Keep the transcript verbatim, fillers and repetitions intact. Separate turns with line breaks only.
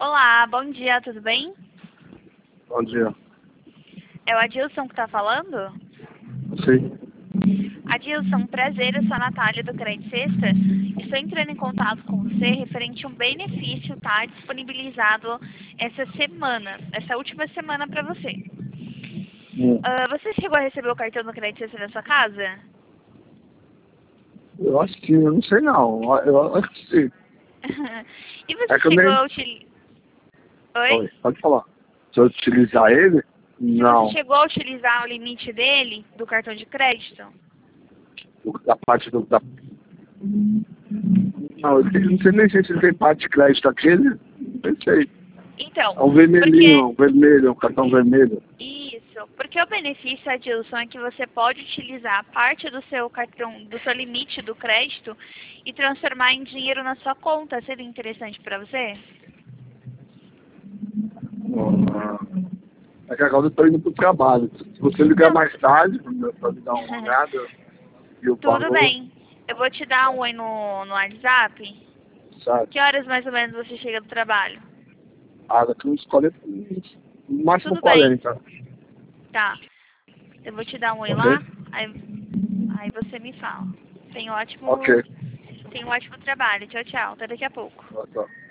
Olá, bom dia, tudo bem?
Bom dia.
É o Adilson que tá falando?
Sim.
Adilson, prazer, eu sou a Natália do Crédito Sexta. Estou entrando em contato com você referente a um benefício, tá? Disponibilizado essa semana, essa última semana para você.
Hum.
Ah, você chegou a receber o cartão do Crédito Sexta na sua casa?
Eu acho que, eu não sei não. Eu acho que sim.
E você
É que eu
chegou
nem...
a utilizar... Oi?
Oi, pode falar. Se eu utilizar ele?
Se você
Não.
chegou a utilizar o limite dele, do cartão de crédito?
O- Da parte do... Da... Não, eu não sei nem sei se ele tem parte de crédito aquele. Não sei.
Então,
É um vermelhinho,
porque...
é um vermelho, é um cartão vermelho.
Isso, porque o benefício, Adilson, é que você pode utilizar parte do seu cartão, do seu limite do crédito e transformar em dinheiro na sua conta. Seria interessante para você?
Ah, É que agora eu estou indo pro trabalho. Se você ligar
Não,
mais tarde, para me dar uma olhada e o
tudo
valor,
bem. Eu vou te dar um oi no, no WhatsApp.
sabe?
Que horas mais ou menos você chega do trabalho?
Ah, daqui uns quarenta minutos. No máximo
Tudo bem,
quarenta.
tá. Eu vou te dar um oi
Ok?
lá, aí, aí você me fala. Tem ótimo,
Ok.
tem um ótimo trabalho. Tchau, tchau. Até daqui a pouco.
Tá, tá.